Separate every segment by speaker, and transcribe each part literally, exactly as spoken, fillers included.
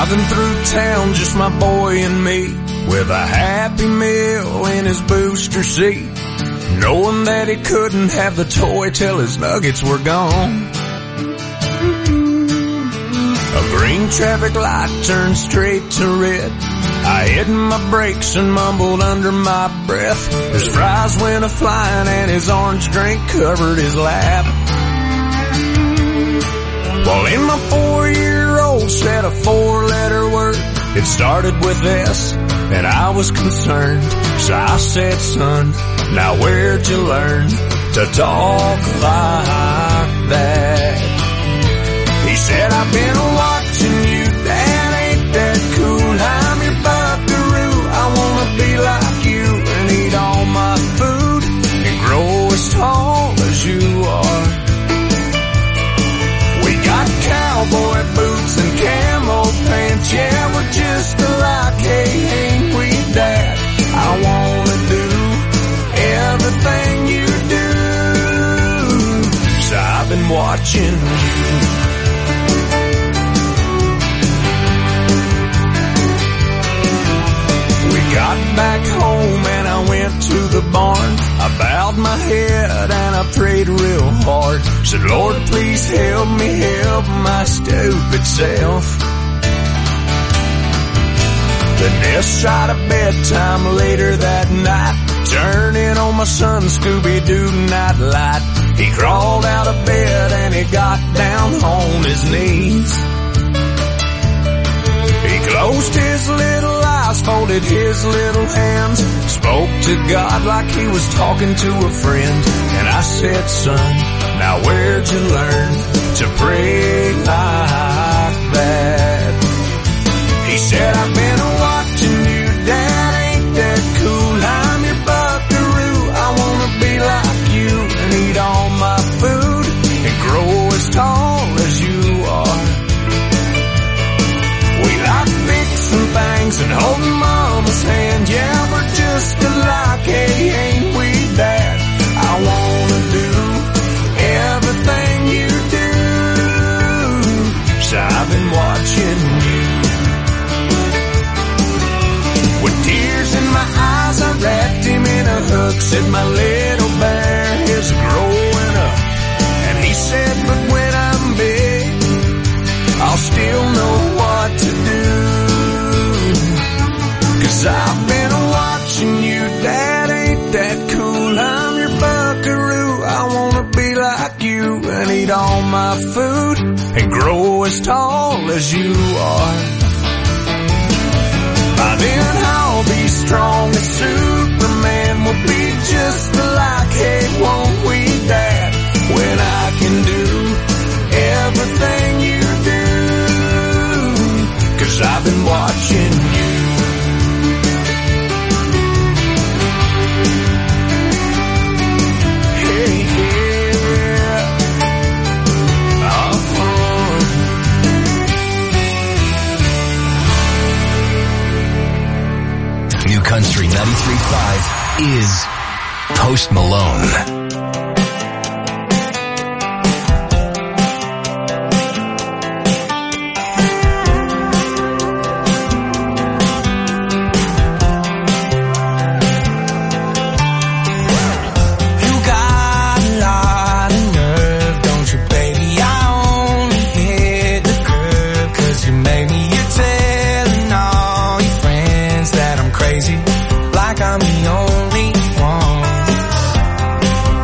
Speaker 1: Driving through town, just my boy and me, with a Happy Meal in his booster seat, knowing that he couldn't have the toy till his nuggets were gone. A green traffic light turned straight to red. I hit my brakes and mumbled under my breath. His fries went a-flying and his orange drink covered his lap. Well, in my four-year-old said a four-letter word. It started with S, and I was concerned. So I said, son, now where'd you learn to talk like that? He said, I've been watching you, Dad, ain't that cool? I'm your buckaroo, I wanna be like you and eat all my food and grow as tall as you are. We got cowboy boots and camo pants, yeah, we're just alike, hey, ain't we, Dad? I wanna do everything you do, so I've been watching you. Got back home and I went to the barn. I bowed my head and I prayed real hard. Said, Lord, please help me help my stupid self. Then Ness tried a bedtime later that night, turning on my son Scooby-Doo night light. He crawled out of bed and he got down on his knees. He closed his little eyes, folded his little hands, spoke to God like he was talking to a friend. And I said, son, now where'd you learn to pray like that? He said, I've been watching you, Dad, ain't that cool? I'm your buckaroo, I wanna be like you and eat all my food and grow as tall as you are. We like fixing things and holding Mama's hand, yeah, we're just alike, hey, ain't we, Dad? I wanna do everything you do, so I've been watching you. With tears in my eyes, I wrapped him in a hug, said, my little bear is growing up. And he said, but when I'm big, I'll still know what to do. Cause I've been watching you, Dad, ain't that cool? I'm your buckaroo, I wanna be like you and eat all my food and grow as tall as you are. By then I'll be strong as Superman, we'll be just alike, hey, won't we, Dad? When I can do everything you do, cause I've been watching you. Hey, yeah. Uh-huh.
Speaker 2: New Country ninety-three point five is Post Malone.
Speaker 3: Like I'm the only one.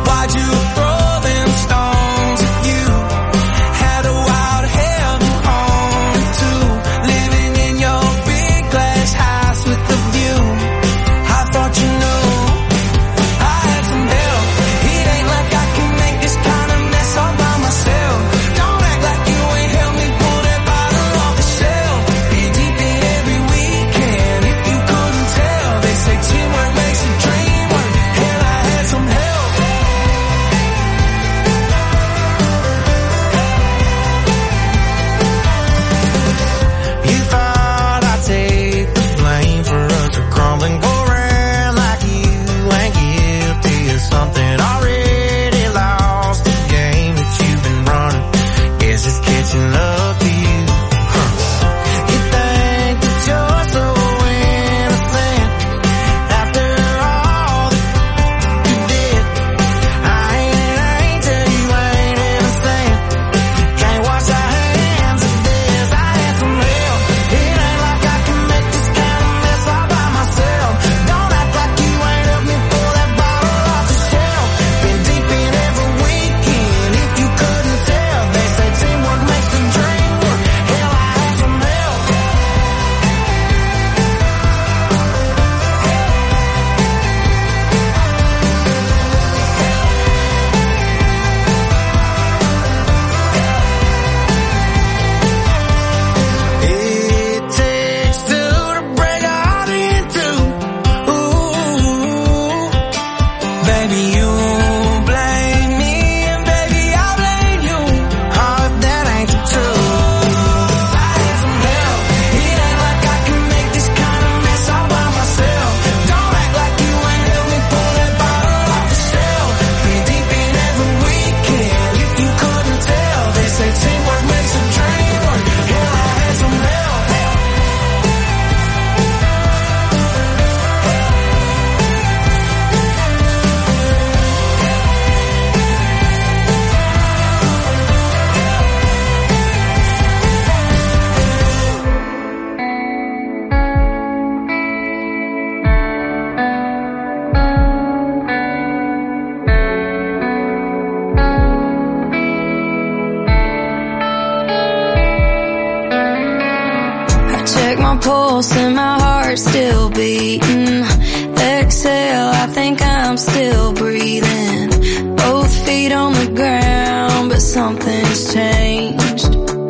Speaker 3: my pulse and my heart still beating. Exhale, I think I'm still breathing. Both feet on the ground, but something's changed.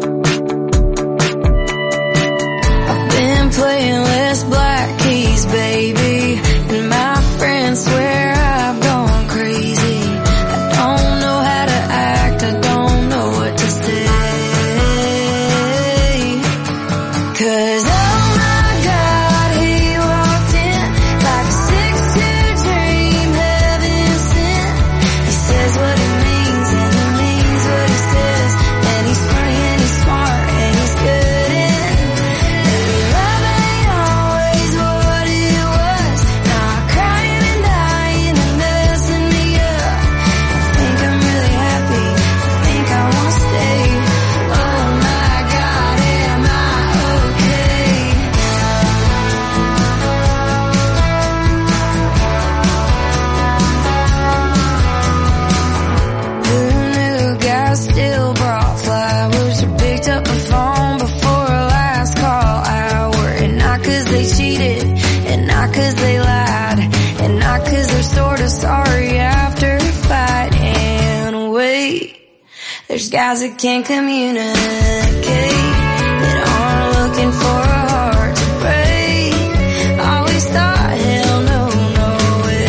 Speaker 3: I've been playing less black keys, baby, and my friends swear I've gone crazy. I don't know how to act, I don't know what to say. 'Cause oh my God, he walked in like a six two dream, heaven sent. He says what he means and he means what he says, and he's funny and he's smart and he's good in. Maybe love ain't always what it was, not crying and dying and messing me up. I think I'm really happy, I think I wanna stay. Oh my God, am I okay? Who knew guys still brought flowers or picked up the phone before a last call hour? And not 'cause they cheated, and not 'cause they lied, and not 'cause they're sort of sorry after a fight. And wait, there's guys that can't communicate, that aren't looking for a heart to break. Always thought, hell no, no way.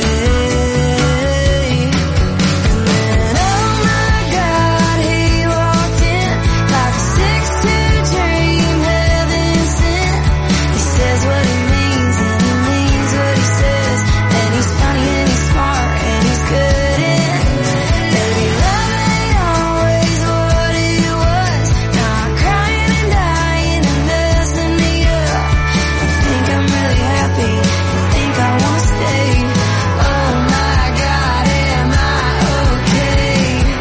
Speaker 3: And then, oh my God, he walked in like a six two dream, heaven sent. He says what he means and he means what he says, and he's funny and he's smart and he's good in. Maybe love ain't always what it was, not crying and dying and messing me up. I think I'm really happy, I think I wanna stay. Oh my God, am I okay?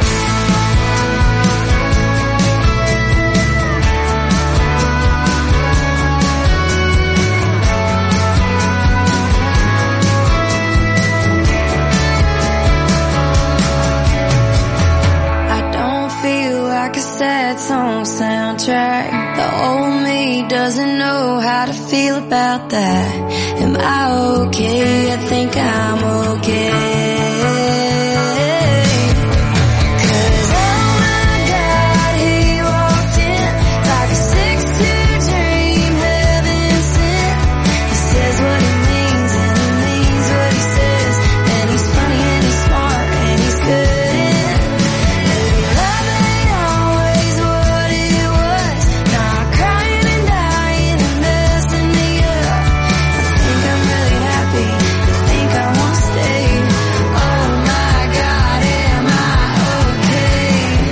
Speaker 3: I don't feel like a sad song soundtrack. The old me doesn't know how to feel about that. Am I okay? I think I'm okay. 'Cause oh my God, he walked in like a six two dream, heaven sent. He says what he means and he means what he says, and he's funny and he's smart and he's good in. Maybe love ain't always what it was, not crying and dying and messing me up. I think I'm really happy, I think I wanna stay. Oh my God, am I okay?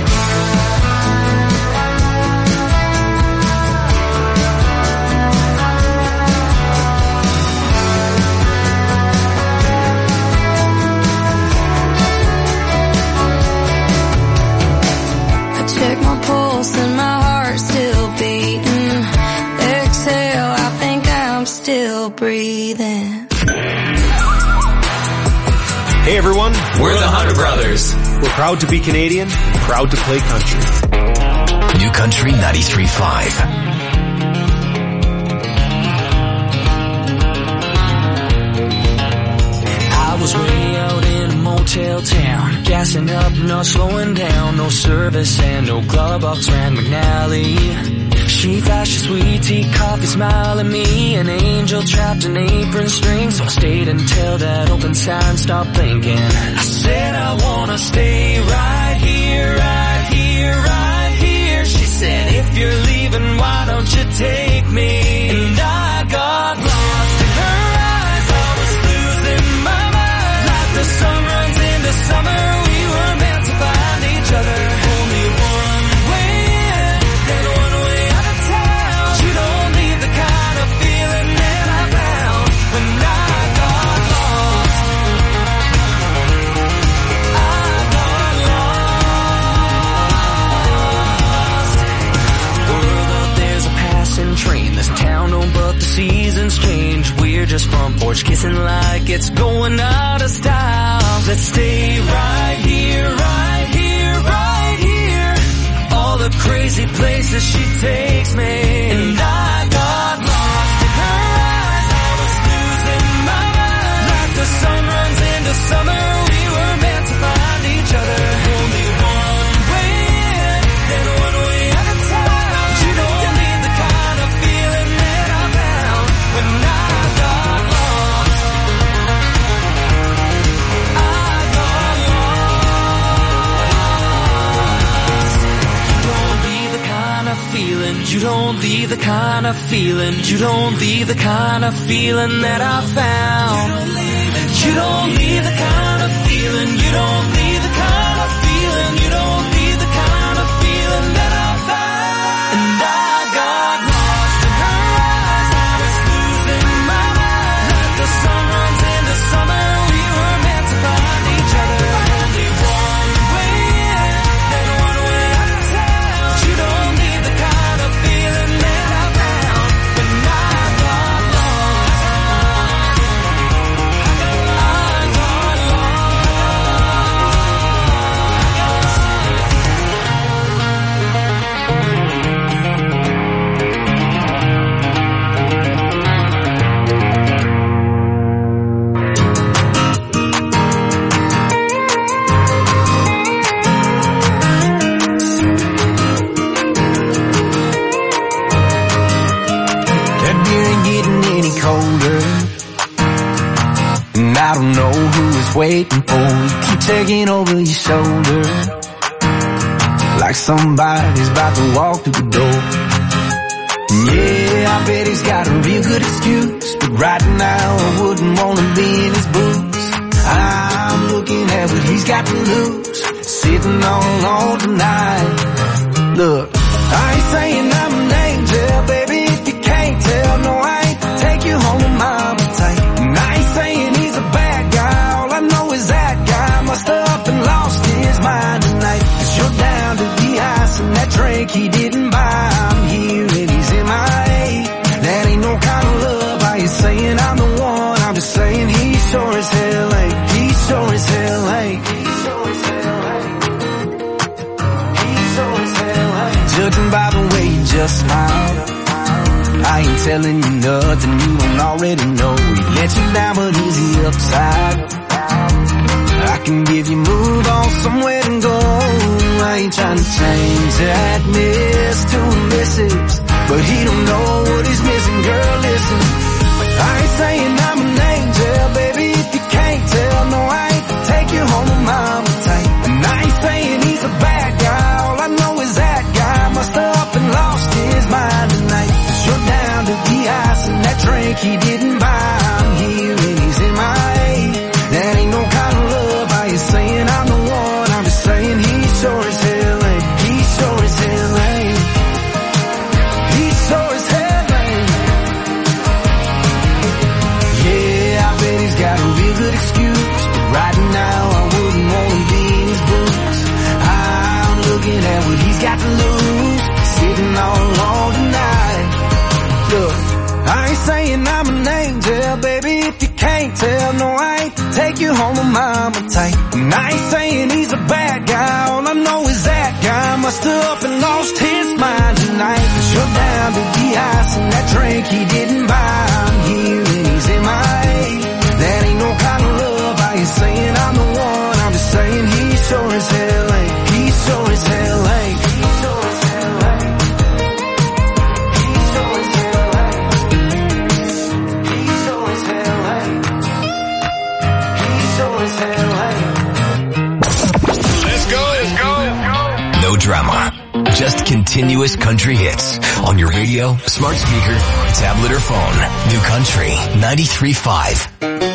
Speaker 3: I check my pulse and my heart still beating. Exhale, I think I'm still breathing.
Speaker 4: Hey everyone,
Speaker 2: We're the Hunter Brothers.
Speaker 4: we're proud to be Canadian, proud to play country.
Speaker 2: New Country ninety-three point five.
Speaker 5: I was way out in a motel town, gassing up, not slowing down. No service and no glove box ran McNally. She flashed a sweet tea, coffee, smile at me. An angel trapped in apron strings, so I stayed until that open sign stopped blinking. I said I wanna stay right here, right here, right here. She said if you're leaving, why don't you take me? And I got lost in her eyes, I was losing my mind. Like the sun runs into summer, we were meant to find each other. Only one way in, and one way out of town. You don't need the kind of feeling that I found when I got lost. I got lost. World up, there's a passing train. This town don't, but the seasons change. We're just front porch kissing like it's going out of style. Let's stay right here, right here, right here. All the crazy places she takes me, and I got lost. leave the kind of feeling, you don't leave the kind of feeling that I found. You don't leave the kind of feeling, you don't leave the kind of feeling, you don't leave the kind of feeling that I found. And I got lost in her eyes, I was losing my mind. Like the sun runs into summer, we were meant to find each other. Only one way in, then one way out. You don't need the kind of feeling that I found. And I got lost. I got
Speaker 1: That beer ain't getting any colder, and I don't know who is waiting for you. Keep taking over your shoulder, like somebody's about to walk through the door. Yeah, I bet he's got a real good excuse, but right now I wouldn't want to be in his boots. I'm looking at what he's got to lose, sitting all alone tonight. Look, I ain't saying I'm an angel, baby, if you can't tell. No, I ain't take you home with mama tight. And I ain't saying he's a bad guy, all I know is that guy must have up and lost his mind tonight. Cause you're down to the ice and that drink he didn't buy. I'm here and he's in my A. That ain't no kind of love, I ain't saying I'm the one, I'm just saying he sure as hell ain't. He sure as hell ain't. He sure as hell ain't. He sure as hell ain't. Judging by the way you just smiled, I ain't telling you nothing you don't already know. He let you down, but is he upside? I can give you move on somewhere to go. I ain't trying to change that miss to a missus, but he don't know what he's missing, girl, listen. I ain't saying I'm an angel, baby, if you can't tell. No, I ain't take you home with mama tight. And I ain't saying he's a bad guy, all I know is that guy must have up and lost his mind tonight. Cause you're down to the ice and that drink he didn't buy. I'm here and he's in my A. That ain't no kind of love, I ain't saying I'm the one, I'm just saying he sure as hell ain't. He sure as hell ain't. He sure as hell ain't. Yeah, I bet he's got a real good excuse, but right now I wouldn't want to be in his boots. I'm looking at what he's got to lose, sitting all alone tonight. Look, I ain't saying I'm an angel, baby, if you can't tell. No, I ain't take you home with mama tight. And I ain't saying he's a bad guy, all I know is that guy must have up and lost his mind tonight. Cause you're down to the ice and that drink he didn't buy. I'm here and he's in my A. That ain't no kind of love, I ain't saying I'm the one, I'm just saying he sure as hell ain't. He sure as hell ain't. He sure as hell ain't. He sure as hell ain't. He sure as hell ain't. He sure as hell ain't.
Speaker 2: Let's go, let's go. No drama. Just continuous country hits on your radio, smart speaker, tablet or phone. New Country ninety-three point five.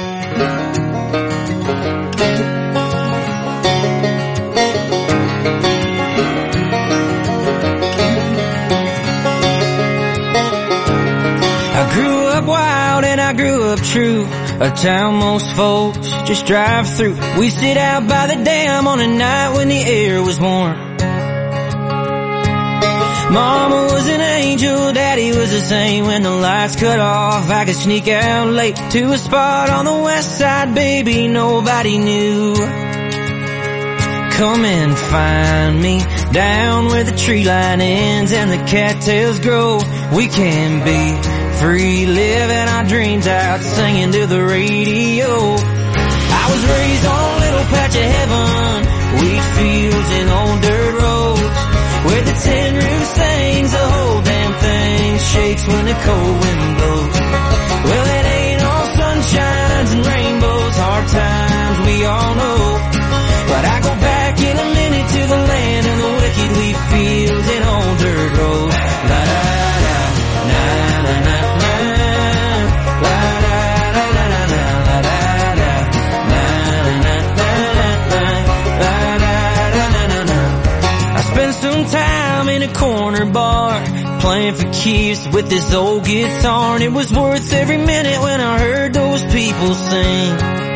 Speaker 6: I grew up wild and I grew up true, a town most folks just drive through. We sit out by the dam on a night when the air was warm. Mama was an angel, Daddy was the same. When the lights cut off, I could sneak out late to a spot on the west side, baby, nobody knew. Come and find me down where the tree line ends and the cattails grow. We can be free, living our dreams out, singing to the radio. I was raised on a little patch of heaven, wheat fields and old dirt roads, where the tin roof sings, the whole damn thing shakes when the cold wind blows. Well, it ain't all sunshines and rainbows, hard times we all know. But I go back in a minute to the land of the wicked wheat fields and old dirt roads. La da da. went for keeps with this old guitar, and it was worth every minute when I heard those people sing.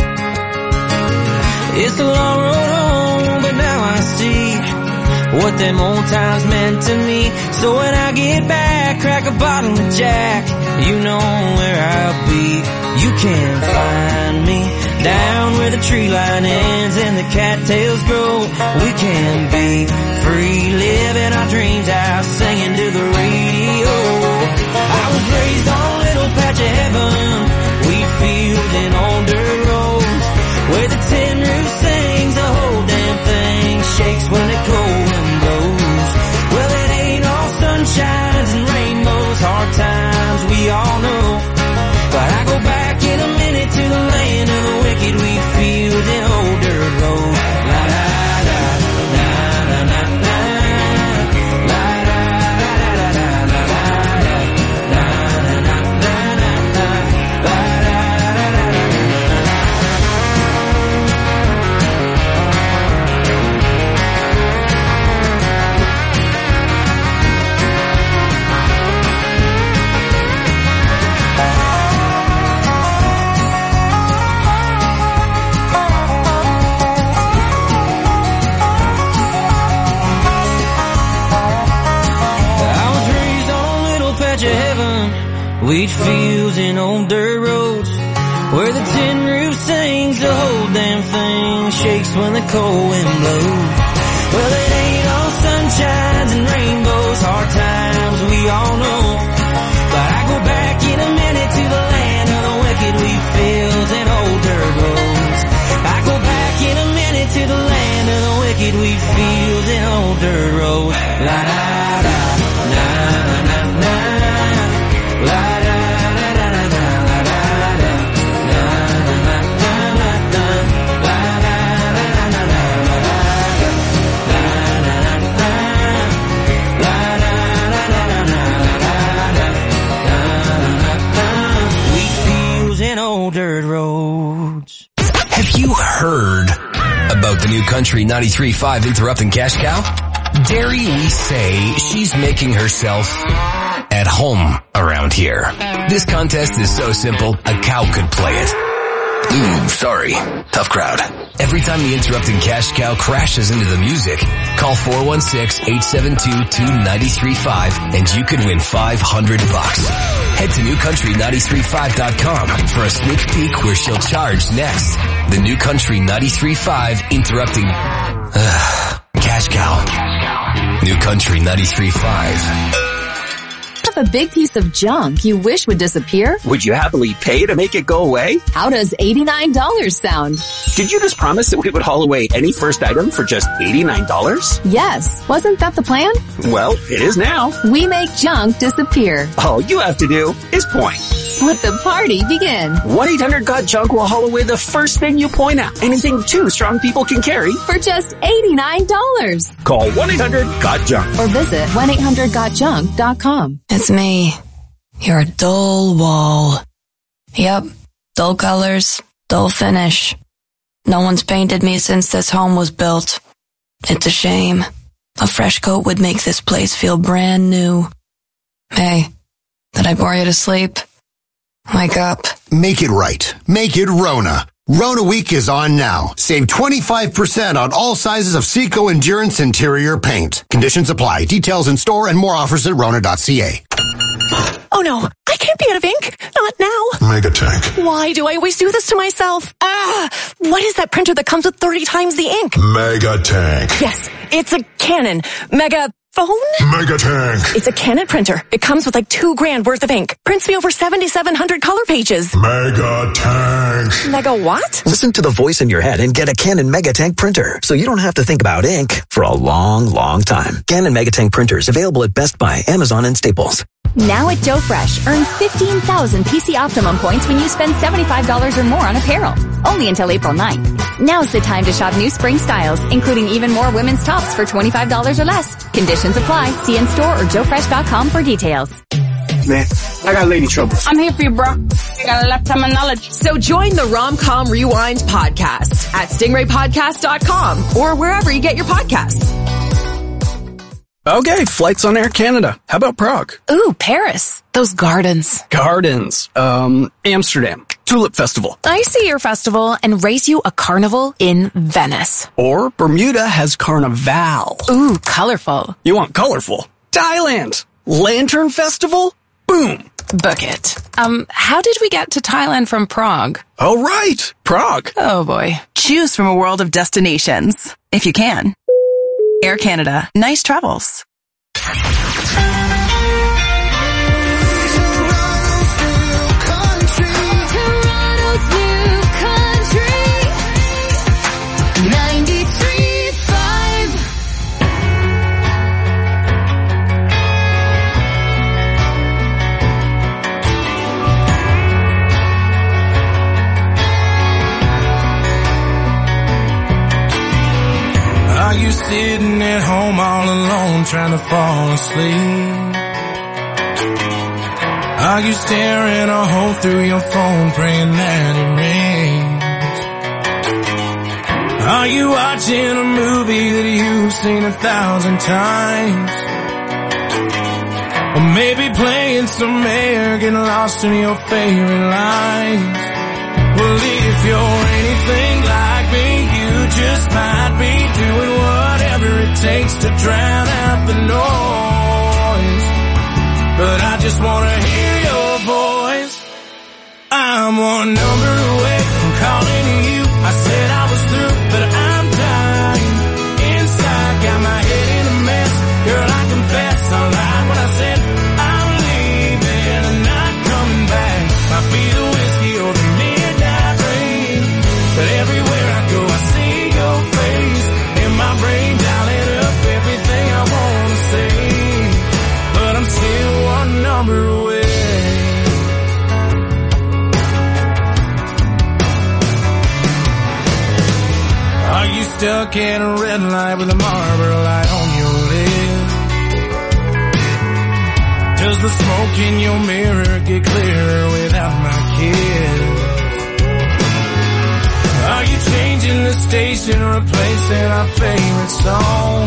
Speaker 6: It's a long road home, but now I see what them old times meant to me. So when I get back, crack a bottle of Jack, you know where I'll be. You can find me down where the tree line ends and the cattails grow. We can be free, living our dreams out, singing to the radio. I was raised on a little patch of heaven, wheat fields and old dirt roads, where the tin roof sings, the whole damn thing shakes when the cold wind blows. Well, it ain't all sunshines and rainbows, hard times we all know. But I go back in a minute to the land of the wicked, wheat fields and old dirt roads. La da da, na na na na, la da da da da da da da, la na na na na na, la da da da da da. Wheat fields and old dirt roads, where the tin roof sings, the whole damn thing shakes when the cold wind blows. Well, it ain't all sunshines and rainbows, hard times we all know. But I go back in a minute to the land of the wicked, wheat fields and old dirt roads. I go back in a minute to the land of the wicked, wheat fields and old dirt roads. La da da, na na na, la da. Dirt roads.
Speaker 2: Have you heard about the new Country ninety-three point five interrupting cash cow? Dare we say she's making herself at home around here. This contest is so simple, a cow could play it. Ooh, sorry. Tough crowd. Every time the interrupting cash cow crashes into the music, call four one six, eight seven two, two nine three five and you could win five hundred bucks. Head to new country ninety-three point five dot com for a sneak peek where she'll charge next. The New Country ninety-three point five interrupting uh, cash cow. New Country ninety-three point five.
Speaker 7: Have a big piece of junk you wish would disappear?
Speaker 8: Would you happily pay to make it go away?
Speaker 7: How does eighty-nine dollars sound?
Speaker 8: Did you just promise that we would haul away any first item for just eighty-nine dollars?
Speaker 7: Yes. Wasn't that the plan?
Speaker 8: Well, it is now.
Speaker 7: We make junk disappear.
Speaker 8: All you have to do is point.
Speaker 7: Let the party begin.
Speaker 8: one eight hundred got junk will haul away the first thing you point at. Anything two strong people can carry.
Speaker 7: For just eighty-nine dollars.
Speaker 8: Call one eight hundred got junk.
Speaker 7: Or visit one eight hundred got junk dot com.
Speaker 9: It's me. Your dull wall. Yep. Dull colors, dull finish. No one's painted me since this home was built. It's a shame. A fresh coat would make this place feel brand new. Hey, did I bore you to sleep? Wake up.
Speaker 10: Make it right. Make it Rona. Rona Week is on now. Save twenty-five percent on all sizes of Seco Endurance interior paint. Conditions apply. Details in store and more offers at rona dot c a.
Speaker 11: Oh no, I can't be out of ink. Not now.
Speaker 12: Megatank.
Speaker 11: Why do I always do this to myself? Ah, what is that printer that comes with thirty times the ink?
Speaker 12: Megatank.
Speaker 11: Yes, it's a Canon. Mega... Phone?
Speaker 12: Megatank.
Speaker 11: It's a Canon printer. It comes with like two grand worth of ink. Prints me over seventy-seven hundred color pages.
Speaker 12: Megatank.
Speaker 11: Mega what?
Speaker 13: Listen to the voice in your head and get a Canon Megatank printer, so you don't have to think about ink for a long, long time. Canon Megatank printers available at Best Buy, Amazon, and Staples.
Speaker 14: Now at Joe Fresh, earn fifteen thousand P C Optimum points when you spend seventy-five dollars or more on apparel. Only until April ninth. Now's the time to shop new spring styles, including even more women's tops for twenty-five dollars or less. Conditions apply. See in store or joe fresh dot com for details.
Speaker 15: Man, I got lady trouble.
Speaker 16: I'm here for you, bro. I got a lifetime of knowledge.
Speaker 17: So join the Rom-Com Rewind podcast at stingray podcast dot com or wherever you get your podcasts.
Speaker 8: Okay, flights on Air Canada. How about Prague?
Speaker 17: Ooh, Paris. Those gardens.
Speaker 8: Gardens. Um, Amsterdam. Tulip Festival.
Speaker 17: I see your festival and race you a carnival in Venice.
Speaker 8: Or Bermuda has Carnival.
Speaker 17: Ooh, colorful.
Speaker 8: You want colorful? Thailand. Lantern Festival? Boom.
Speaker 17: Book it. Um, how did we get to Thailand from Prague?
Speaker 8: Oh, right. Prague.
Speaker 17: Oh, boy.
Speaker 18: Choose from a world of destinations. If you can. Air Canada. Nice travels.
Speaker 19: Are you sitting at home all alone trying to fall asleep? Are you staring a hole through your phone praying that it rains? Are you watching a movie that you've seen a thousand times? Or maybe playing some air, getting lost in your favorite lines? Well, if you're anything like me, you just might be doing whatever it takes to drown out the noise. But I just wanna hear your voice. I'm one number away from calling you. I said I was through, but I'm dying inside. Got my head in a mess. Girl, I confess I lied when I said I'm leaving and not coming back. Might be the whiskey or the midnight rain, but everywhere I go I see your face in my brain, dialing up everything I wanna say. But I'm still one number away. Are you stuck in a red light with a Marlboro light on your lips? Does the smoke in your mirror get clearer without my kiss? Are you changing the station, replacing our favorite song?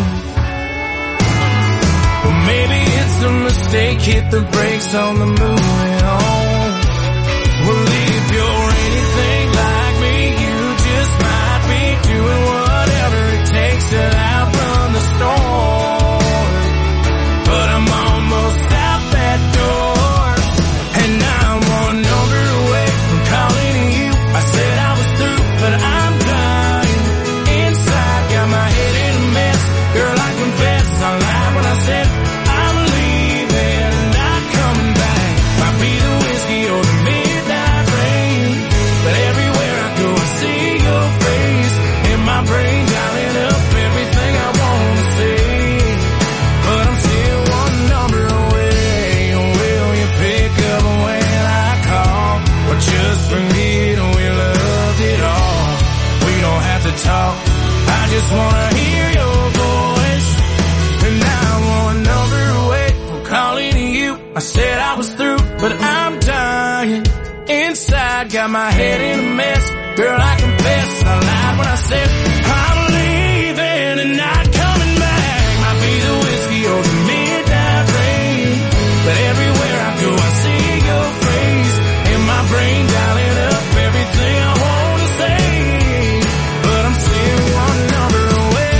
Speaker 19: Or maybe it's a mistake, hit the brakes on the moving on. Well, if you're anything like me, you just might be doing whatever it takes to outrun the storm. But I'm almost out that door, and I'm one number away from calling you. I said I was through, but I'm dying inside. Got my head in a mess. Girl, I confess I lied when I said I'm leaving and not coming back. Might be the whiskey or the midnight rain, but everywhere I go I see your face in my brain, dialing up everything I wanna say. But I'm still one number away. Will you pick up when I call, or just forget we loved it all? We don't have to talk, I just wanna hear your voice. And now I'm one number away from calling you. I said I was through, but I'm dying inside. Got my head in a mess. Girl, I confess I lied when I said I'm leaving and not coming back. Might be the whiskey or the midnight rain, but everywhere I go I see your face in my brain, dialing up everything I wanna say. But I'm still one number away,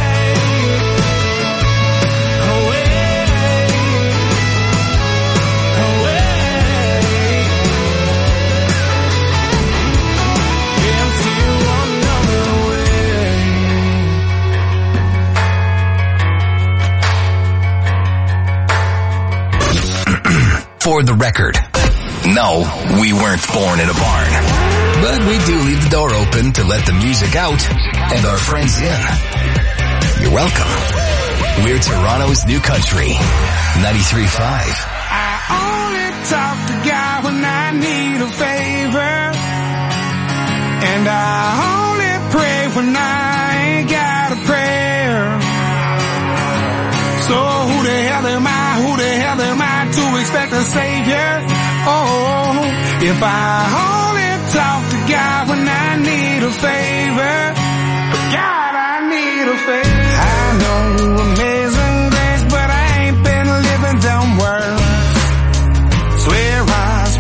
Speaker 19: away, away. Yeah, I'm still one number away.
Speaker 2: For the record, no, we weren't born in a barn. But we do leave the door open to let the music out and our friends in. You're welcome. We're Toronto's new country, ninety-three point five.
Speaker 19: I only talk to God when I need a favor, and I only pray when I ain't got a prayer. So who the hell am I, who the hell am I to expect a savior? Oh, if I only talk to God when I need a favor, God, I need a favor. I know Amazing Grace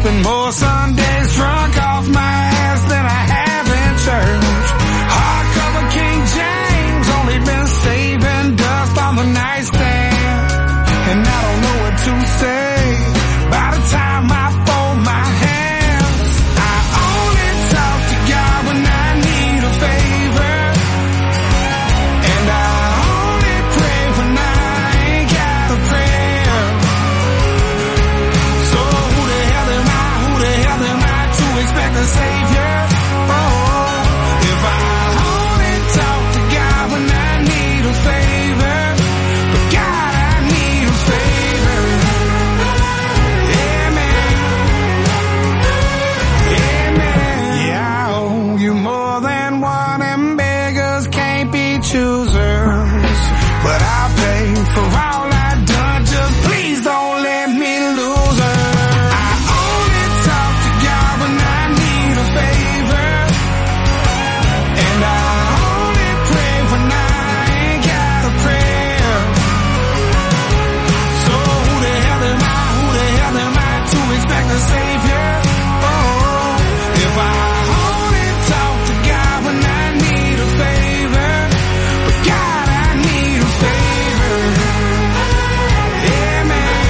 Speaker 19: Spend more Sundays drunk off my ass than I have in church. Hardcover King James, only been saving dust on the nightstand. And I don't know what to say by the time I fold my hands. I only talk to God when I need a favor, and I only pray when I ain't got a prayer. So who the hell am I, who the hell am I to expect a savior? Oh, if I only talk to God when I need a favor, but God, I need a favor. Yeah, man. Yeah, man. Yeah, I owe you more than one, and beggars can't be choosers. But I'll pay for all I've done, just please don't let me lose her. I only talk to God when I need a favor, and I only pray when I ain't got a prayer. So who the hell am I, who the hell am I to expect a savior? Oh, if I only talk to God when I need a favor, but God, I need a favor. Yeah, man.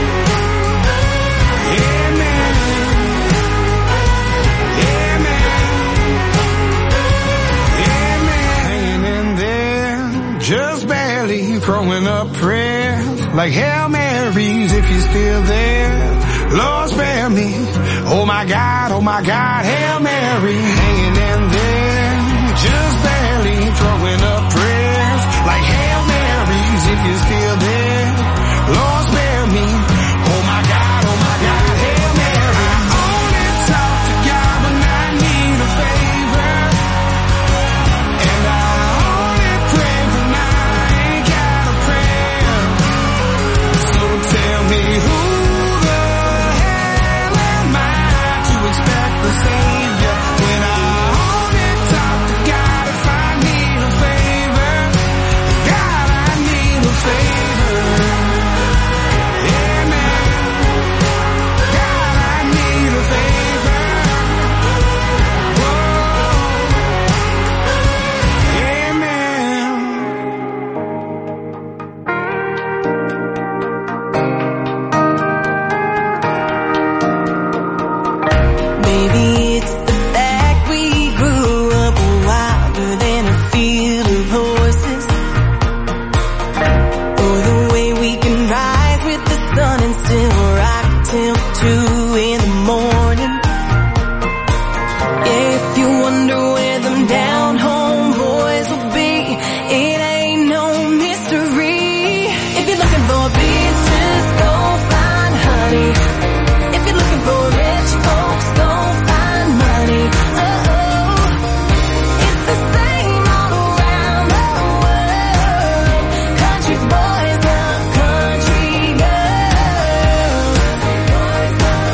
Speaker 19: Yeah, man. Yeah, man. Yeah, man. Hanging in there, just barely throwing up prayers like Hail Marys if you're still there. Lord, spare me. Oh my God, oh my God, Hail Mary. Hanging in there, just barely throwing up prayers like Hail Marys if you're still there. Lord, spare me. Oh my God, oh my God, Hail Mary. I only talk to God when I need a favor, and I only pray when I ain't got a prayer. So tell me, who the hell am I to expect the savior when I only talk to God if I need a favor? God, I need a favor. Yeah, man. God, I need a favor. Whoa. Yeah, man.
Speaker 3: Maybe it's the fact we grew up wilder than a field of horses, or the way we can rise with the sun and still rock till two in the morning. Yeah, if you wonder where them down home boys will be, it ain't no mystery. If you're looking for beaches, go find honey. If you're looking for rich folks, go find money. Oh, it's the same all around the world. Country boys love country girls.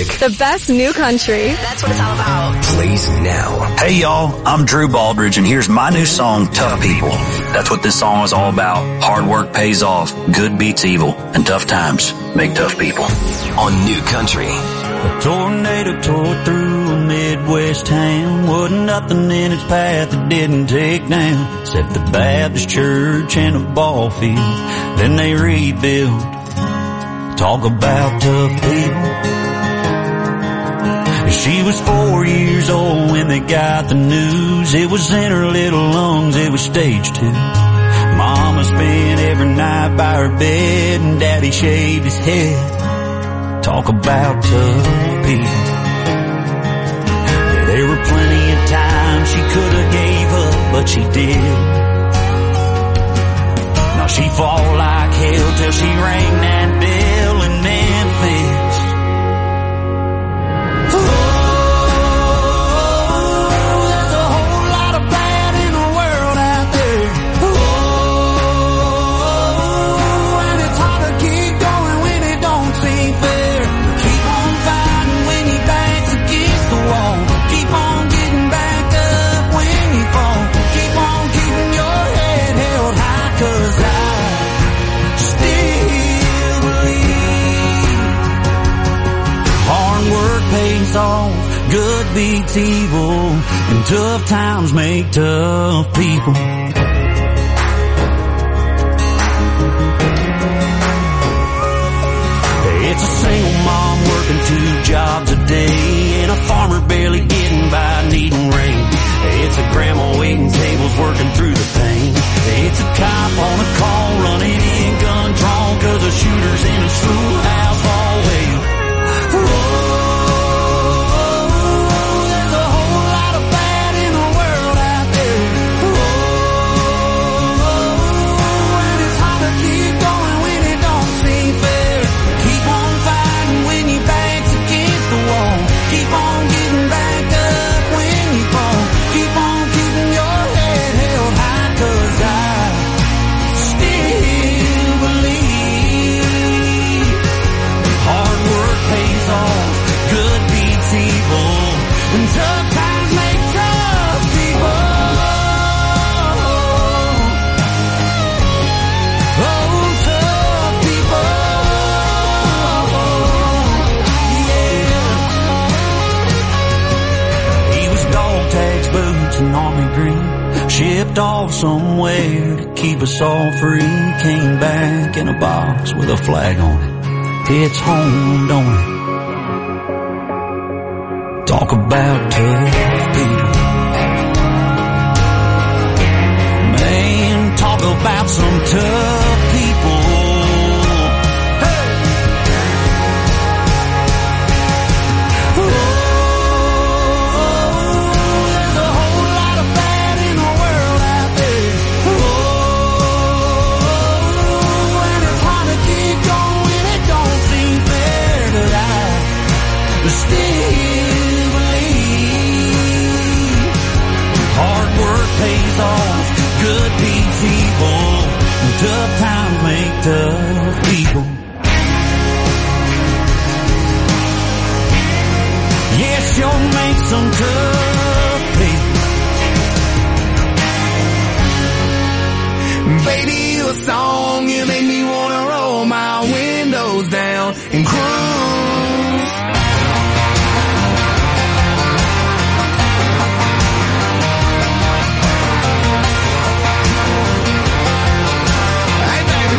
Speaker 2: music.
Speaker 20: The best new country.
Speaker 11: That's what it's all about.
Speaker 2: Plays now.
Speaker 21: Hey y'all, I'm Drew Baldridge and here's my new song, Tough People. That's what this song is all about. Hard work pays off, good beats evil, and tough times make tough people.
Speaker 2: On New Country.
Speaker 6: A tornado tore through a Midwest town. Wasn't nothing in its path it didn't take down, except the Baptist church and a ball field. Then they rebuilt. Talk about tough people. She was four years old when they got the news. It was in her little lungs, it was stage two. Mama spent every night by her bed and Daddy shaved his head. Talk about tough people. Yeah, there were plenty of times she could have gave up, but she did. Now she fought like hell till she rang that bell in Memphis. Oh, there's a whole lot of bad in the world out there. Oh, and it's hard to keep going when it don't seem fair. Keep on fighting when your back's against the wall. Keep on getting back up when you fall. Keep on keeping your head held high, 'cause I still believe hard work pays off, good beats evil, and tough times make tough people. It's a single mom working two jobs a day, and a farmer barely getting by needing rain. It's a grandma waiting tables working through the pain. It's a cop on a call running in gun drawn 'cause a shooter's in a schoolhouse hallway. Oh, there's a whole lot of bad in the world out there. Oh, and it's hard to keep going when it don't seem fair. Keep on fighting when your back's against the wall. Keep on getting back up when you fall. Keep on keeping your head held high, 'cause I still believe hard work pays off, good beats evil, and tough times make tough people. Oh, tough people. Yeah. He was dog tags, boots, and army green. Shipped off somewhere to keep us all free. Came back in a box with a flag on it. It's home, don't it? Talk about tough people. Man, talk about some tough people. Hey! Oh, there's a whole lot of bad in the world out there. Oh, and it's hard to keep going when it don't seem fair, but I still believe hard work pays off, good beats evil, and tough times make tough people. Yes, you'll make some tough people.
Speaker 19: Baby, you a song, you make me wanna roll my windows down and cruise. Hey, baby.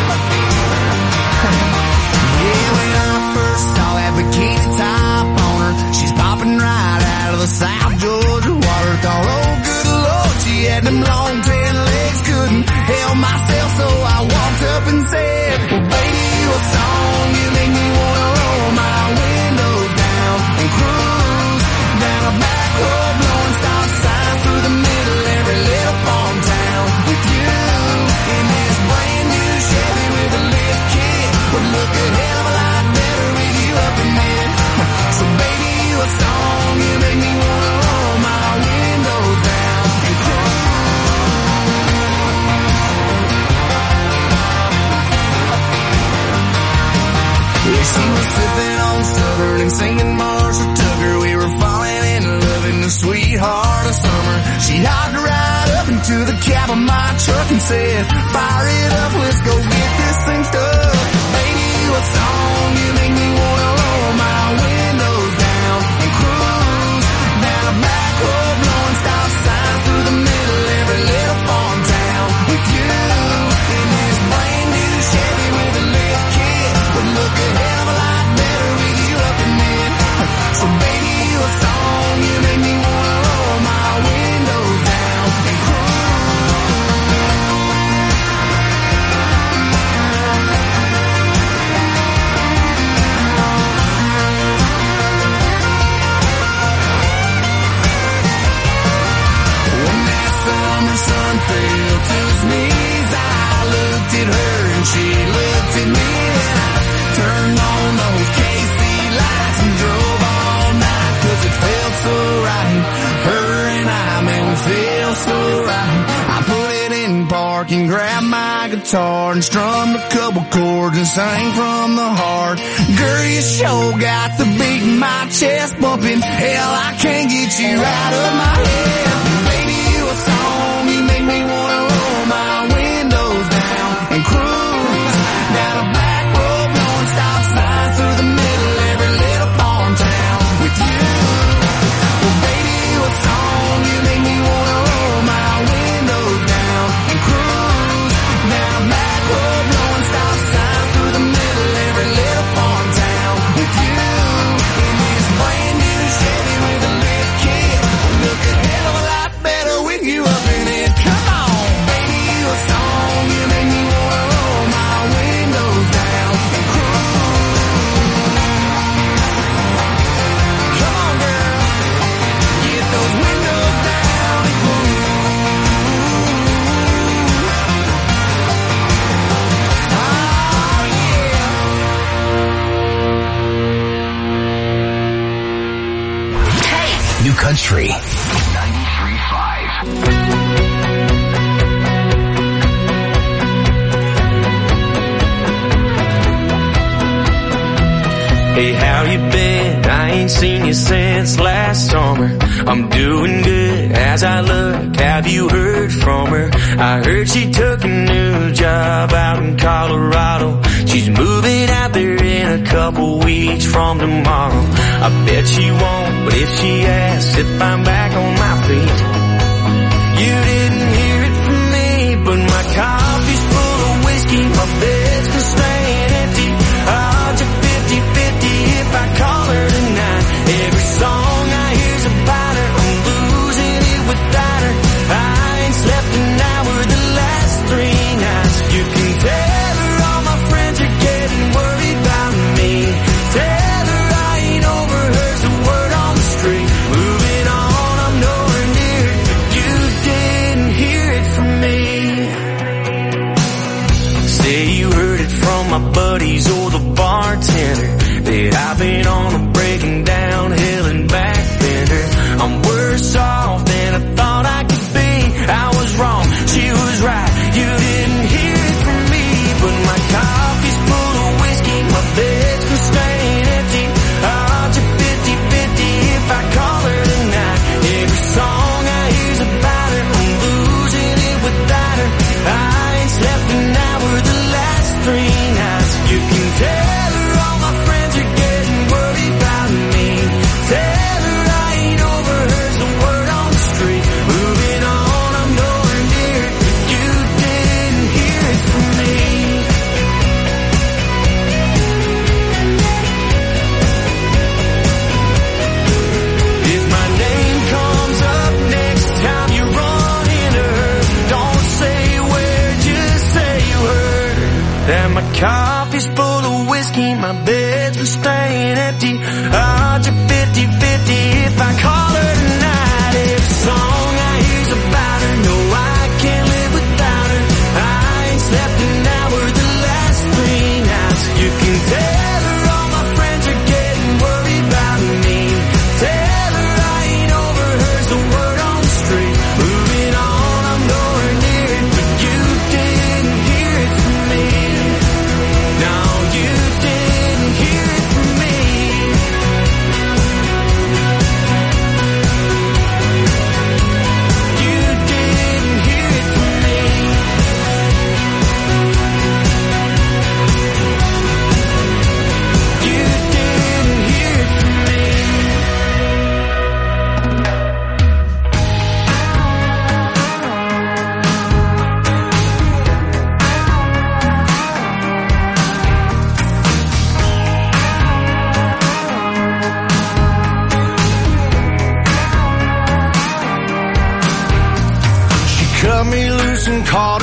Speaker 19: Yeah, when I first saw that bikini top on her, she's popping right out of the South Georgia water. Thought, oh, good Lord, she had them long tan legs, couldn't help myself, so I walked up and said, well, baby, you a song, you make me wanna roll my windows down and cruise down a back road, blowing stop signs through the middle of every little farm town. With you in this brand new Chevy with a lift kit, would look a hell of a lot better with you up in it. So baby, you a song, you make me wanna roll my windows down and cruise. She was sipping on Southern and singing Marshall Tucker. We were falling in love in the sweetheart of summer. She hopped right up into the cab of my truck and said, fire it up, let's go get this thing stuck. Baby, what song you make me wanna roll my windows down and cruise down a back road, blowing stop signs through the middle of every little farm town with you in this brand new Chevy with a lift kit. Would look a hell of a lot better with you up in it. So baby, what song you make me wanna roll my windows down and cruise. When that summer sun fell to his knees, I looked at her and she looked at me, and I turned on those K C lights and drove all night, cause it felt so right. Her and I, man, we feel so right. I put it in park and grabbed my guitar and strummed a couple chords and sang from the heart. Girl, you sure got the beat in my chest bumping. Hell, I can't get you out of my head. Baby, what song you make me wanna roll my windows down and cruise down a back road, blowing stop signs through the middle of every little farm town with you. Well, baby, what song you make me wanna roll my windows down and cruise down a back road, blowing stop signs through the middle of every little farm town with you in this brand new Chevy with a lift kit. Look a hell of a lot better with you up in it. Come on, baby, what song you make me wanna roll my windows down and cruise. Come on, girl, get those windows down and cruise. Oh, yeah.
Speaker 2: New Country ninety-three point five.
Speaker 5: Hey, how you been? I ain't seen you since last summer. I'm doing good as I look. Have you heard from her? I heard she took a new job out in Colorado. She's moving out there in a couple weeks from tomorrow. I bet she won't, but if she asks if I'm back on my feet, you didn't hear it from me, but my coffee's full of whiskey, my bed's been staying empty. Odds are fifty fifty if I call her tonight. Every song I hear's about her, I'm losing it without her. I ain't slept an hour the last three nights. You can tell her all my friends are getting worried about me. Tell her I ain't over her's the word on the street. Moving on, I'm nowhere near it, but you didn't hear it from me. Say you heard it from my buddies or the bartender that I've been on a breaking down hill and back bender. I'm worse off than I thought I could be. I was wrong, she was right. You didn't hear it from me, but my coffee's full of whiskey, my bed's been staying empty. Odds are fifty fifty if I call her tonight. Every song I hear's about her, I'm losing it without her. I ain't slept an hour the last three nights. You can tell her all my friends are getting worried about me. Tell her I ain't over her's the word on the street. Moving on, I'm nowhere near it, but you didn't hear it from me. If my name comes up next time you run into her, don't say where, just say you heard that my coffee's full of whiskey, my bed's been staying empty. Odds are fifty fifty if I call her tonight. Every song I hear's about her, no, I can't live without her. I ain't slept an hour the last three nights. You can tell her all my friends are getting worried about me. Tell her I ain't over her's the word on the street. Moving on, I'm nowhere near it, but you didn't hear it from me. No, you didn't hear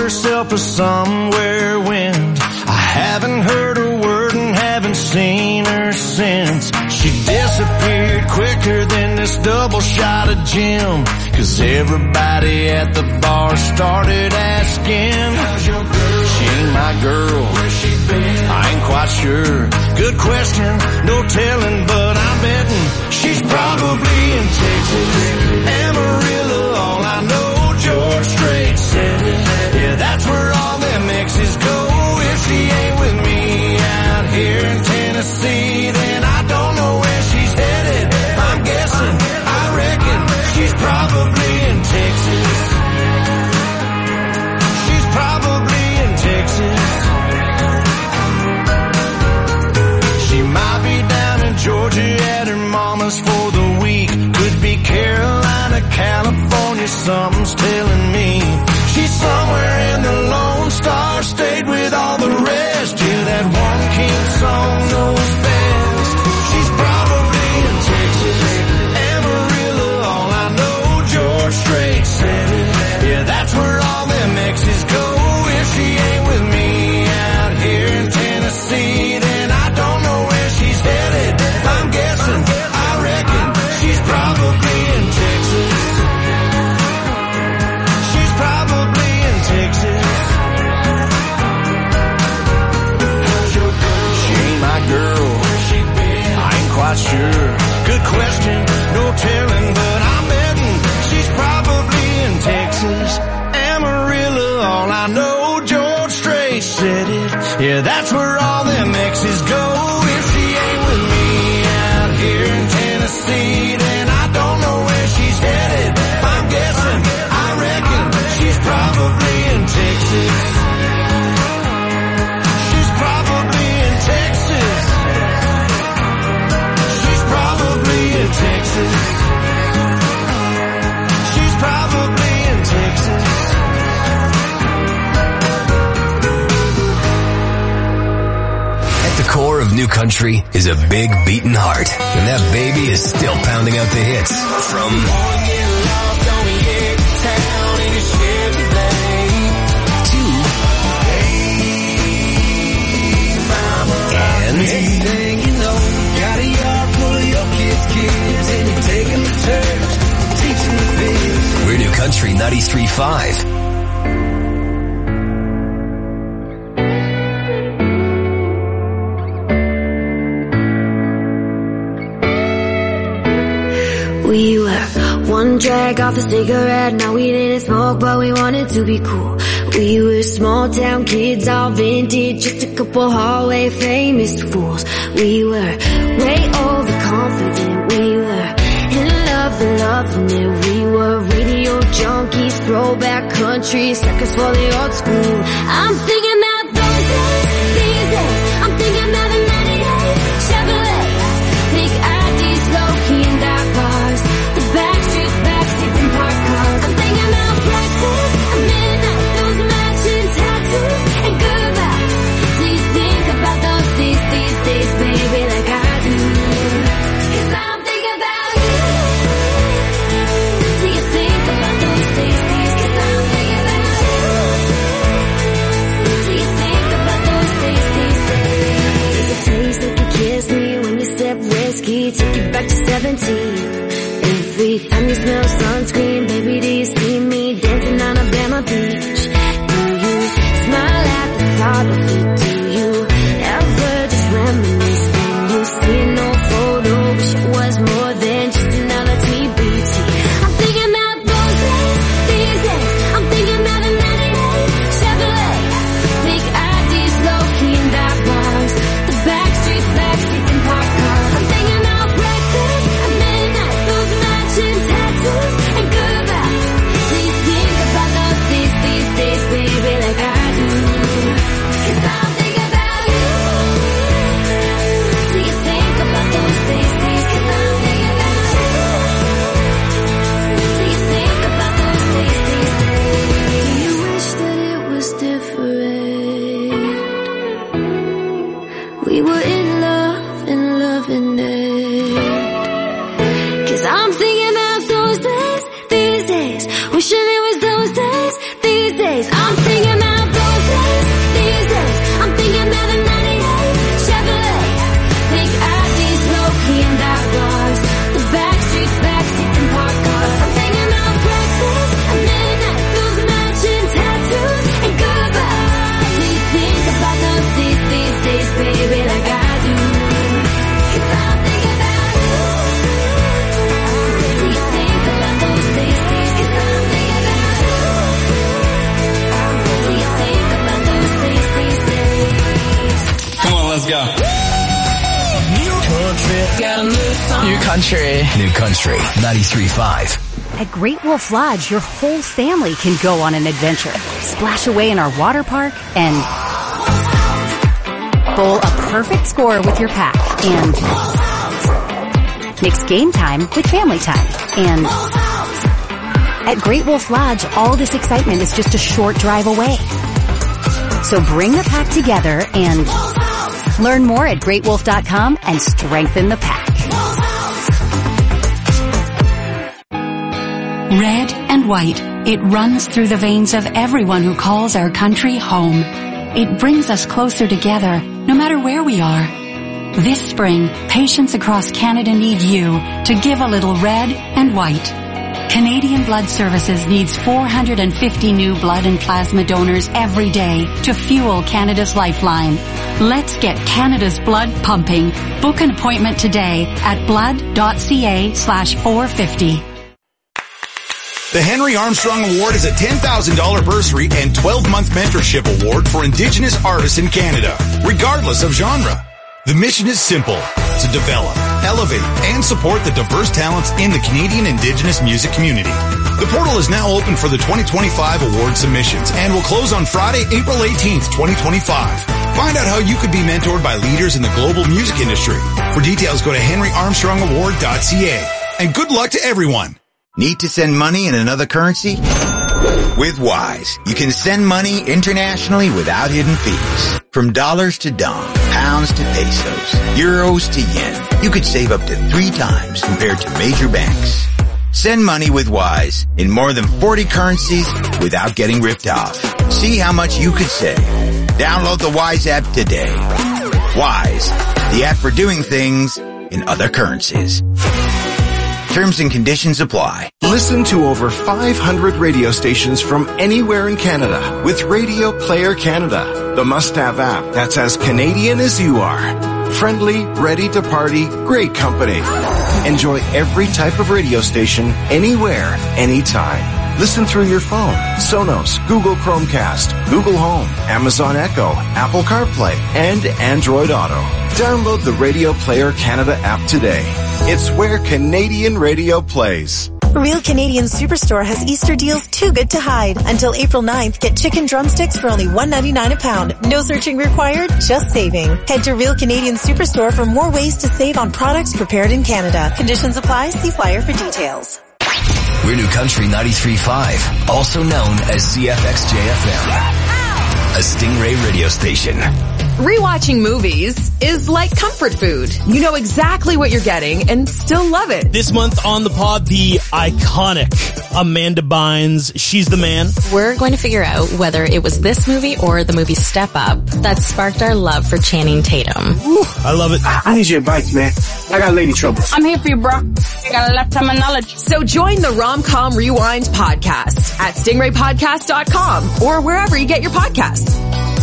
Speaker 19: herself a somewhere wind. I haven't heard a word and haven't seen her since. She disappeared quicker than this double shot of gin. Cause everybody at the bar started asking, how's your girl? She ain't my girl. Where's she been? I ain't quite sure. Good question, no telling, but I'm betting she's probably in Texas. Amarillo, all I know, George Strait said it. Yeah, that's where all them exes go. If she ain't with me out here in Tennessee, then I don't know where she's headed. I'm guessing, I reckon she's probably in Texas. She's probably in Texas. She might be down in Georgia at her mama's for the week. Could be Carolina, California, something's telling me. She's somewhere in the Lone Star State with all the rest. Yeah, that one king song knows best. She's probably in Texas. Amarillo, all I know, George Strait said it. Yeah, that's where all them exes go. If she ain't with me out here in Tennessee, then I don't know where she's headed. I'm guessing, I reckon she's probably in Texas. She's probably in Texas. She ain't my girl. I ain't quite sure. Good question, no telling, but I'm betting she's probably in Texas. Amarillo, all I know, George Strait said it. Yeah, that's where all them exes go. If she ain't with me out here in Tennessee, then I don't know where she's headed. I'm guessing, I reckon she's probably in Texas. She's probably in Texas. She's probably in Texas. She's probably in Texas.
Speaker 2: At the core of New Country is a big beating heart, and that baby is still pounding out the hits. From We're New Country ninety-three point five.
Speaker 3: We were one drag off a cigarette. Now we didn't smoke, but we wanted to be cool. We were small town kids, all vintage, just a couple hallway famous fools. We were way overconfident. We were in love and loving it. We were radio junkies, throwback country, suckers for the old school. I'm thinking about those days, these days. I'm thinking about the ninety-eight Chevrolet, big I Ds, low-key and dark bars, the backstreets, backseats and park cars. I'm thinking about breakfast at midnight, those matching tattoos and goodbyes. Do you think about those days, these days, baby, like I do? 'Cause I'm thinking about you. Do you think about those days, these? 'Cause I'm thinking about you. Do you think about those days, these days? There's a taste that you kiss me when you sip whiskey, take you back to seventeen. Every time you smell sunscreen, baby, do you see me dancing on Alabama Beach? Do you smile at the thought of it? Do you ever just reminisce when you see an old photo, wish it was more than just another T B T? I'm thinking about those days, these days. I'm thinking about a ninety-eight Chevrolet, big I Ds, low-key and dark bars, the backstreets, backseats and park cars. I'm thinking about breakfast at midnight, those matching tattoos and goodbyes. Do you think about those days, these days, baby, like I do? 'Cause I'm thinking about you. Do you think about those days, these? 'Cause I'm thinking about you. Do you think about those days, these days? Do you wish that it was different? We were in love and loving it. 'Cause I'm thinking about those days, these days. Wishing it was those days, these days. I'm thinking
Speaker 20: let's go.
Speaker 22: New country.
Speaker 2: New country. ninety-three point five.
Speaker 23: At Great Wolf Lodge, your whole family can go on an adventure. Splash away in our water park and bowl a perfect score with your pack. And mix game time with family time. And at Great Wolf Lodge, all this excitement is just a short drive away. So bring the pack together and learn more at great wolf dot com and strengthen the pack.
Speaker 24: Red and white, it runs through the veins of everyone who calls our country home. It brings us closer together, no matter where we are. This spring, patients across Canada need you to give a little red and white. Canadian Blood Services needs four hundred fifty new blood and plasma donors every day to fuel Canada's lifeline. Let's get Canada's blood pumping. Book an appointment today at blood.ca slash 450.
Speaker 25: The Henry Armstrong Award is a ten thousand dollars bursary and twelve-month mentorship award for Indigenous artists in Canada, regardless of genre. The mission is simple, to develop, elevate, and support the diverse talents in the Canadian Indigenous music community. The portal is now open for the twenty twenty-five award submissions and will close on Friday, April eighteenth, twenty twenty-five. Find out how you could be mentored by leaders in the global music industry. For details, go to henry armstrong award dot c a. And good luck to everyone.
Speaker 26: Need to send money in another currency? With Wise, you can send money internationally without hidden fees. From dollars to dong, pounds to pesos, euros to yen, you could save up to three times compared to major banks. Send money with Wise in more than forty currencies without getting ripped off. See how much you could save. Download the Wise app today. Wise, the app for doing things in other currencies. Terms and conditions apply.
Speaker 27: Listen to over five hundred radio stations from anywhere in Canada with Radio Player Canada, the must-have app that's as Canadian as you are. Friendly, ready to party, great company. Enjoy every type of radio station, anywhere, anytime. Listen through your phone, Sonos, Google Chromecast, Google Home, Amazon Echo, Apple CarPlay, and Android Auto. Download the Radio Player Canada app today. It's where Canadian radio plays.
Speaker 28: Real Canadian Superstore has Easter deals too good to hide. Until April ninth, get chicken drumsticks for only one ninety-nine a pound. No searching required, just saving. Head to Real Canadian Superstore for more ways to save on products prepared in Canada. Conditions apply. See flyer for details.
Speaker 2: We're New Country ninety-three point five, also known as C F X J F M, a Stingray radio station.
Speaker 29: Rewatching movies is like comfort food. You know exactly what you're getting and still love it.
Speaker 30: This month on the pod, the iconic Amanda Bynes, She's the Man.
Speaker 17: We're going to figure out whether it was this movie or the movie Step Up that sparked our love for Channing Tatum.
Speaker 30: Woo, I love it.
Speaker 15: I need your advice, man. I got lady trouble.
Speaker 16: I'm here for you, bro. I got a lifetime of knowledge.
Speaker 29: So join the Rom-Com Rewind podcast at stingray podcast dot com or wherever you get your podcasts.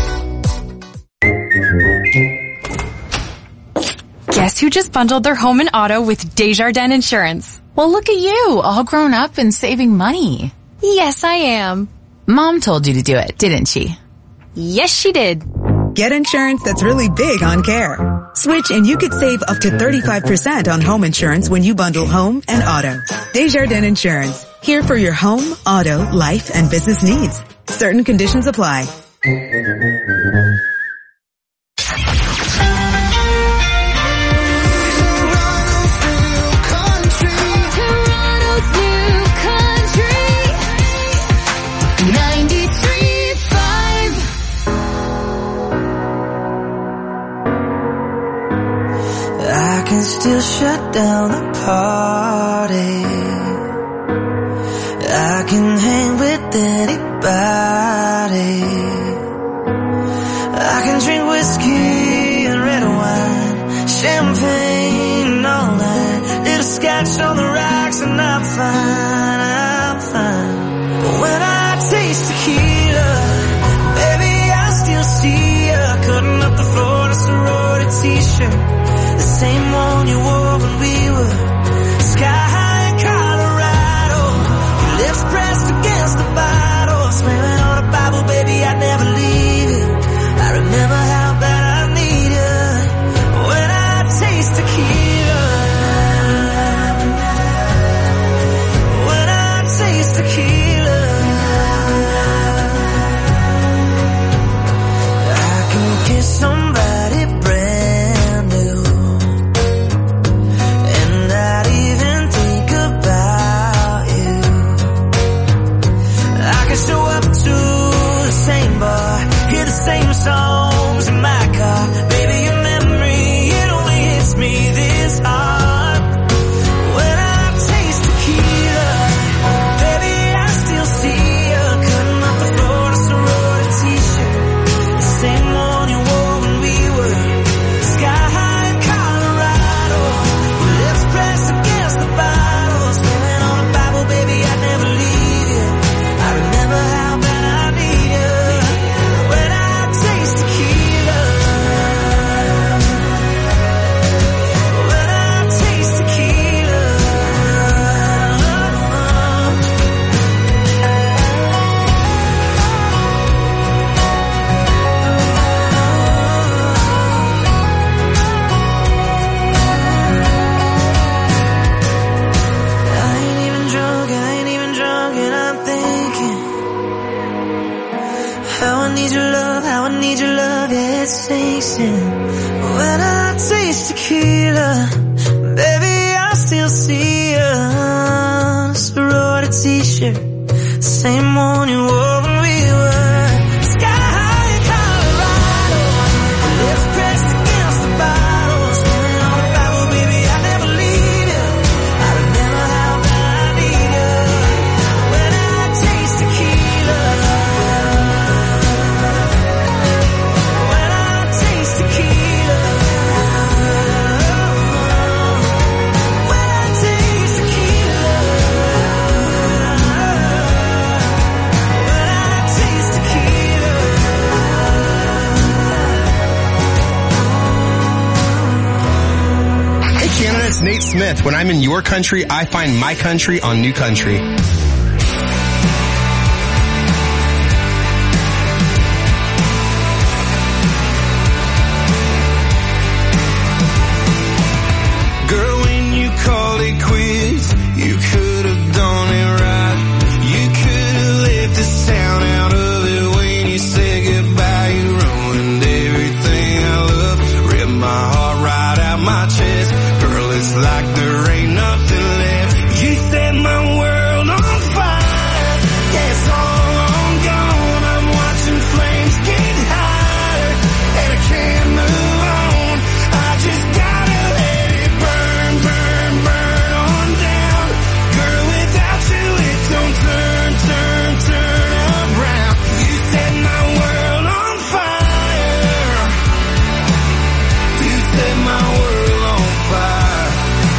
Speaker 31: Guess who just bundled their home and auto with Desjardins Insurance?
Speaker 7: Well, look at you, all grown up and saving money.
Speaker 31: Yes, I am.
Speaker 7: Mom told you to do it, didn't she?
Speaker 31: Yes, she did.
Speaker 32: Get insurance that's really big on care. Switch and you could save up to thirty-five percent on home insurance when you bundle home and auto. Desjardins Insurance. Here for your home, auto, life, and business needs. Certain conditions apply.
Speaker 5: I can still shut down the party. I can hang with anybody. I can drink whiskey and red wine, champagne all night, little scotch on the rocks, and I'm fine, I'm fine. But when I taste tequila, baby, I still see you cutting up the floor in a sorority t-shirt. The same one you wore when we were sky high in Colorado. Your lips pressed against the bottle, swearing on a Bible, baby, I'd never leave it. I remember how bad I need you.
Speaker 3: amazing. When I taste tequila, baby, I still see a sorority t-shirt, same one you wore when we were sky high in Colorado. Lips pressed against the bottle, standing on the Bible, baby, I never leave you. I remember how bad I need you. When I taste tequila, when I taste tequila, when I taste tequila, when I taste tequila.
Speaker 1: Hey Canada, it's Nate Smith. When I'm in your country, I find my country on New Country.
Speaker 19: Girl, when you called it quits, you could have done it right. You could have left the sound out of it when you said goodbye. You ruined everything I love, ripped my heart right out my chest. Girl, it's like there ain't nothing left. You set my world on fire. Yeah, it's all on gone. I'm watching flames get higher, and I can't move on. I just gotta let it burn, burn, burn on down. Girl, without you it don't turn, turn, turn around. You set my world on fire. You set my world on fire.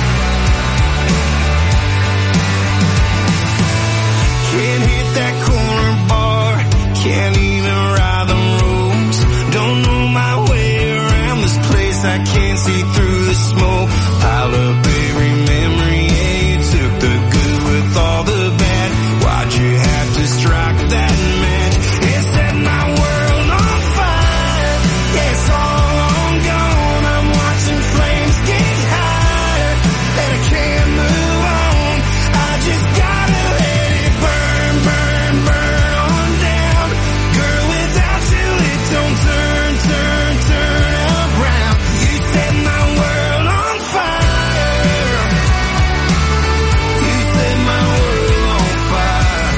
Speaker 19: Can't hit that corner bar, can't even ride the roads. Don't know my way around this place, I can't see through the smoke. Pile up every memory, yeah, you took the good with all the bad. Why'd you have to strike that match? It set my world on fire. Yeah, it's all on gone. I'm watching flames get higher, and I can't move on. I just gotta let it burn, burn, burn on down. Girl, without you it don't turn, turn, turn around. You set my world on fire. You set my world on fire.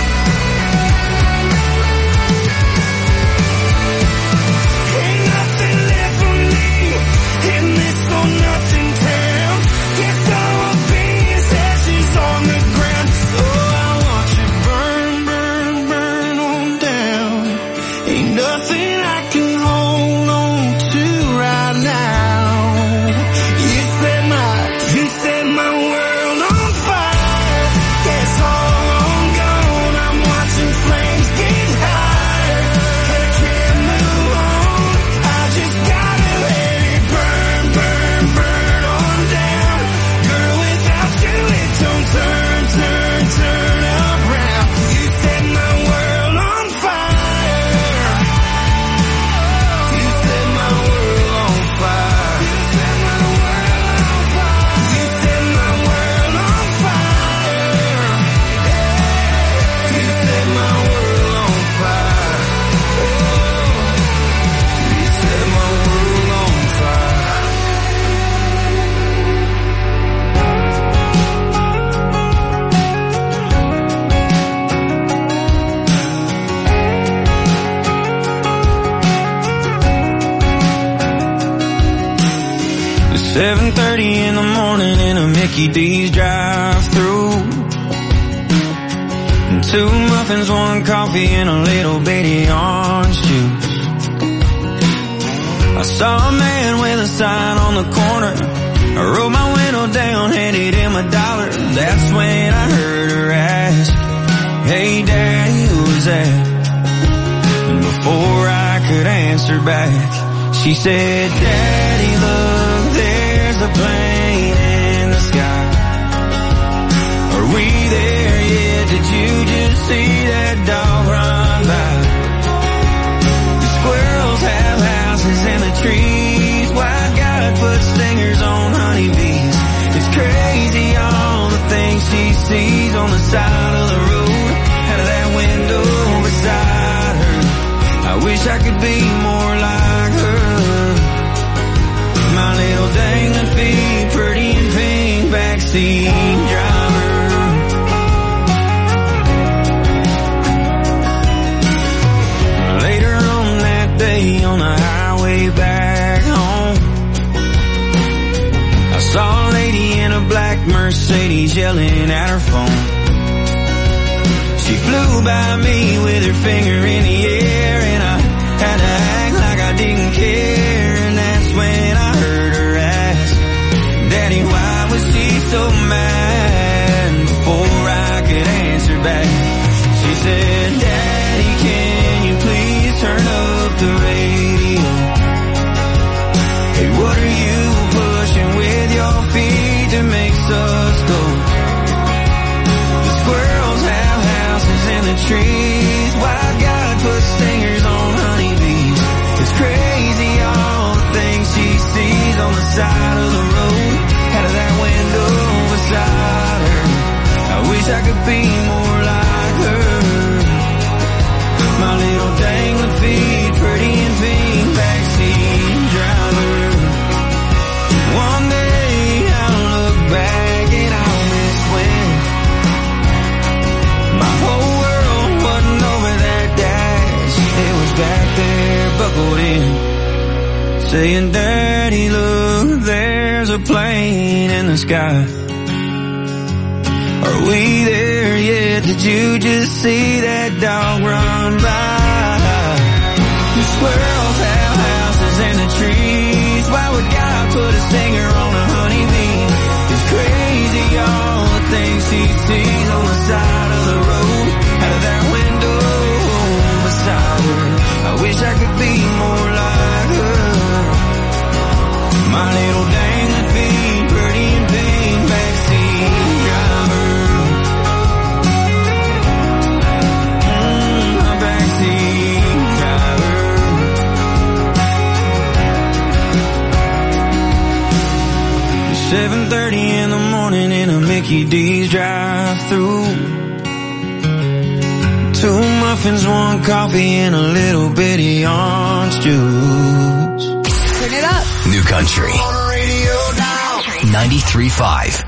Speaker 19: Ain't nothing left for me in this or nothing town. Guess I will be as ashes on the ground. Oh, I want you burn, burn, burn on down. Ain't nothing I can hold on to right now. You set my, you set my world on fire. Yeah, it's all on gone. I'm watching flames get higher, and I can't move on. I just gotta let it burn, burn, burn on down. Girl, without you it don't turn, turn, turn around. You set my world on fire. You set my world on fire. You set my world on fire. You set my world on fire. You set my world on fire. You set my world on fire.
Speaker 6: seven thirty in the morning in a Mickey D's drive-through. Two muffins, one coffee, and a little bitty orange juice. I saw a man with a sign on the corner. I rolled my window down, handed him a dollar. That's when I heard her ask, "Hey Daddy, who's that?" And before I could answer back, she said, "Daddy, look, there's a plane in the sky. Are we there yet? Did you just see that dog run by? The squirrels have houses in the trees. White guy puts stingers on honeybees. It's crazy all the things she sees on the side of the road, out of that window beside her. I wish I could be more like her." backseat driver. Later on that day on the highway back home, I saw a lady in a black Mercedes yelling at her phone. She flew by me with her finger in the air, and I had to act like I didn't care. And that's when I heard her ask, Daddy, why was she so mad? Before I could answer back, she said, Daddy, can you please turn up the radio? Hey, what are you pushing with your feet that makes us go? The squirrels have houses in the trees. Why God put stingers on honeybees? It's crazy all the things she sees on the side of the road, out of that window beside her. I wish I could be more like her. My little dangling feet, pretty and pink, backseat driver. One day I'll look back and I'll miss when my whole world wasn't over that dash. It was back there buckled in, saying, Daddy, look, there's a plane in the sky. Are we there yet? Did you just see that dog run by? The squirrels have houses in the trees. Why would God put a stinger on a honeybee? It's crazy all the things she sees on the side of the road, out of that window beside her. I wish I could be more like her. My little dangling feet, pretty and pink, backseat driver. Mm, a backseat driver. It's seven thirty in the morning in a Mickey D's drive-thru. Two muffins, one coffee, and a little bitty orange juice.
Speaker 31: Turn it up.
Speaker 2: New Country ninety-three point five.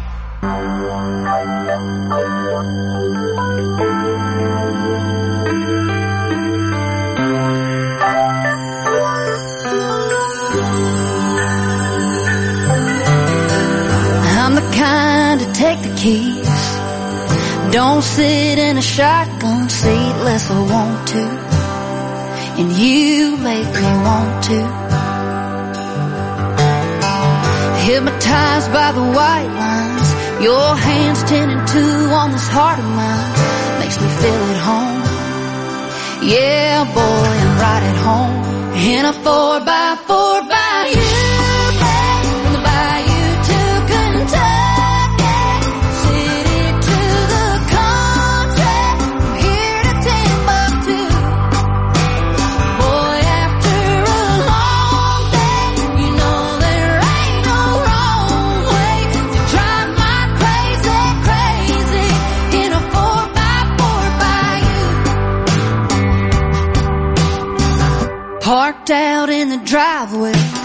Speaker 3: I'm the kind to take the keys, don't sit in a shotgun seat unless I want to, and you make me want to. Hypnotized by the white lines, your hands ten and two on this heart of mine, makes me feel at home. Yeah, boy, I'm right at home in a four by four by you, babe, from the bayou to Kentucky, city to the country, from here to Timbuktu. Boy, after a long day, you know there ain't no wrong way to drive my crazy, crazy in a four by four by you. Parked out in the driveway,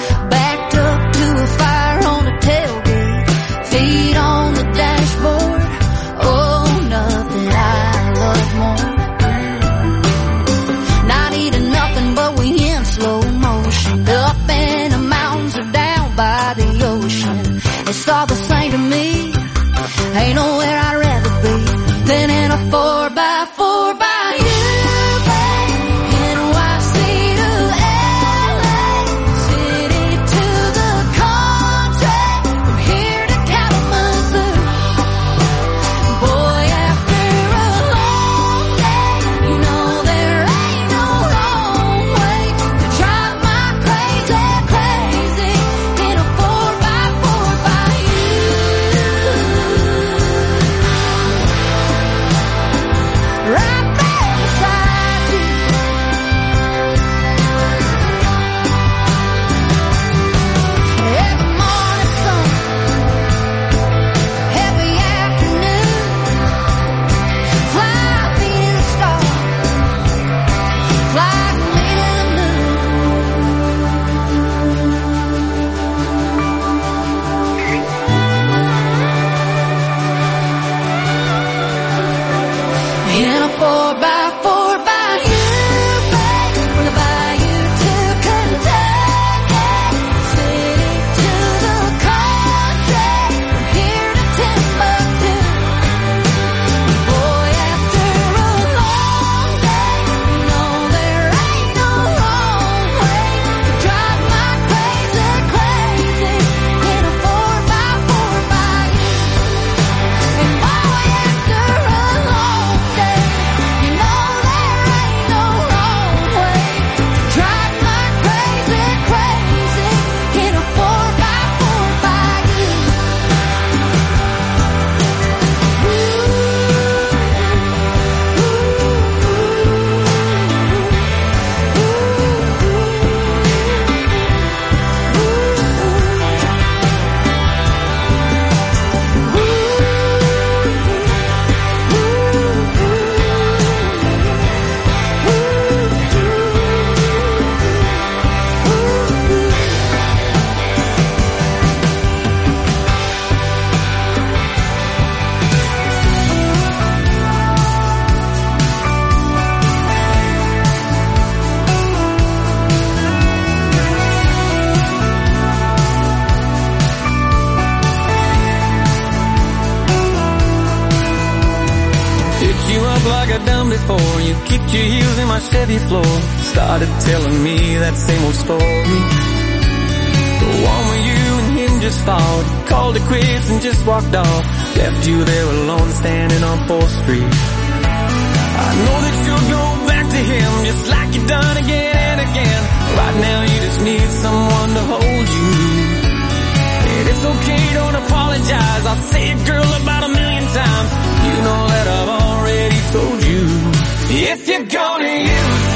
Speaker 19: kicked your heels in my Chevy floor, started telling me that same old story. The one where you and him just fought, called it quits and just walked off, left you there alone standing on fourth street. I know that you'll go back to him just like you've done again and again. Right now you just need someone to hold you. And it's okay, don't apologize, I'll say it, girl, about a million times. You know that I've already told you, if you're gonna use